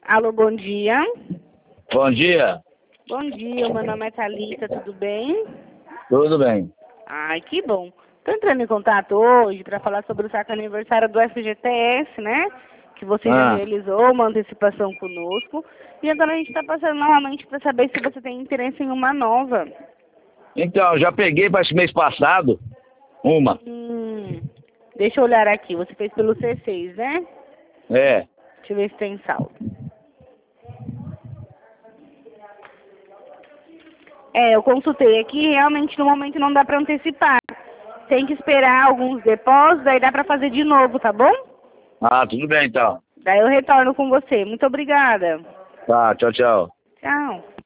Alô, bom dia. Bom dia. Bom dia, meu nome é Thalita, tudo bem? Tudo bem. Ai, que bom. Estou entrando em contato hoje para falar sobre o saque aniversário do FGTS, né? Que você já realizou uma antecipação conosco. E agora a gente está passando novamente para saber se você tem interesse em uma nova. Então, já peguei para esse mês passado uma. Deixa eu olhar aqui. Você fez pelo C6, né? É. Deixa eu ver se tem saldo. Eu consultei aqui, realmente no momento não dá para antecipar. Tem que esperar alguns depósitos, aí dá para fazer de novo, tá bom? Ah, tudo bem então. Daí eu retorno com você. Muito obrigada. Tá, tchau, tchau. Tchau.